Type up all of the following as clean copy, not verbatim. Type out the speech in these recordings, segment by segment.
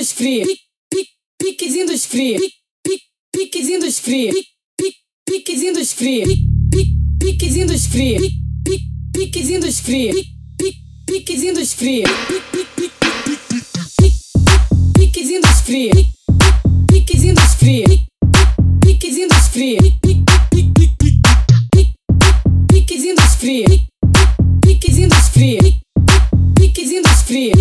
dos cria, piquezinho dos cria, piquezinho dos cria, piquezinho dos cria, piquezinho dos cria, piquezinho dos cria, piquezinho dos cria, piquezinho dos cria, piquezinho dos cria, piquezinho dos cria, piquezinho dos cria, piquezinho dos cria, piquezinho dos cria.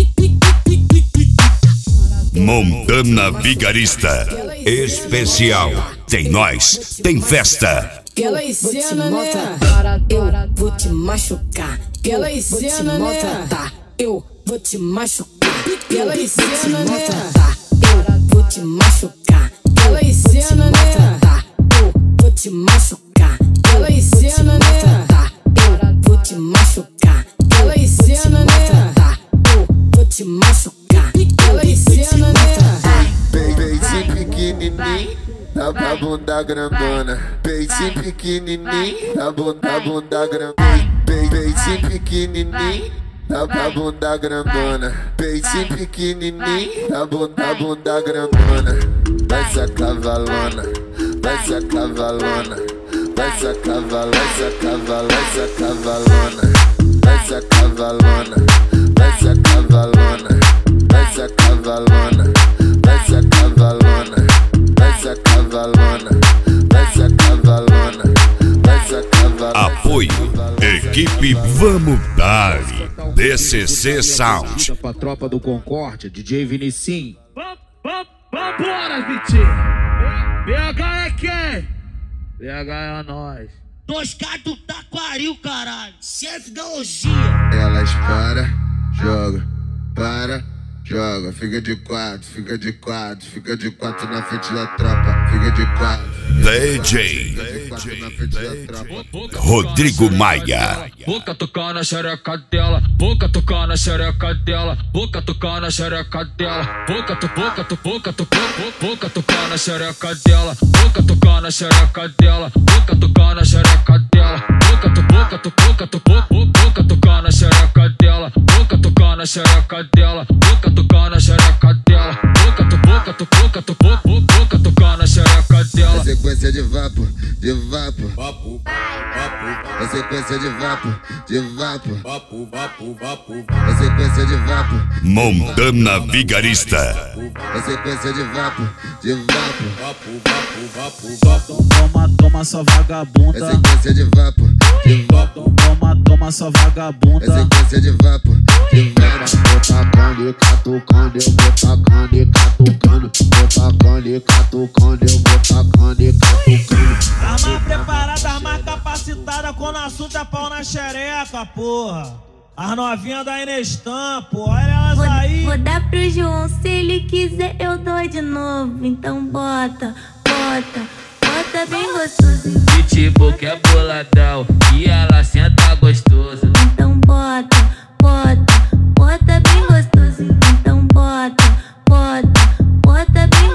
Montana Vigarista especial. Tem nós, tem festa. Aquela cena, né? Eu vou te machucar. Aquela cena, né? Eu vou te machucar. Aquela cena, né? Eu vou te machucar. Aquela cena, né? Eu vou te machucar. Aquela cena, né? Eu vou te machucar. Aquela cena, né? Eu vou te machucar. Aquela cena, né? Peitinho pequenininho, da bunda grandona. Peitinho pequenininho, da bunda grandona. Peitinho pequenininho, da bunda grandona. Peitinho pequenininho, da bunda grandona. Vai se cavalona, vai se cavalona, vai se cavalona, vai se cavalona, vai se cavalona, vai se cavalona, vai se cavalona, vai se cavalona, vai se cavalona, vai se cavalona, vai se cavalona. Apoio, equipe Vamos Dar, DCC Sound. Pra tropa do Concórdia, DJ Vinicinho. Vambora, Vitinho. BH é quem? BH é nós. 2K do Taquaril, caralho. Chefe da orgia. Elas para, joga, fica de quatro, fica de quatro, fica de quatro na frente da tropa, fica de quatro. DJ Rodrigo Maia. Boca tocar na xereca dela, boca tocar na xereca dela, boca tocar na xereca dela, boca tocar na xereca dela, boca tocar na xereca dela, boca tocar na xereca dela, boca tocar na xereca dela, boca tocar na xereca dela, boca tocar na xereca dela, boca tocar na xereca dela. É sequência de vapo, é sequência de vapo, é sequência de vapo. Montana Vigarista. É sequência de vapo, Toma sua vagabunda. É sequência de vapo, Toma sua vagabunda. É sequência de vapo, Vou tacando e catucando, eu vou tacando e catucando. Vou tacando e catucando, eu vou tacando e catucando. Arma preparada, arma capacitada, quando assunto é pau na xereca, porra. As novinhas da Inestam, porra, olha elas aí. Vou dar pro João, se ele quiser eu dou de novo. Então bota bem gostoso. Pitbull que é boladão e ela senta gostoso. Então bota bem gostoso. Então bota bem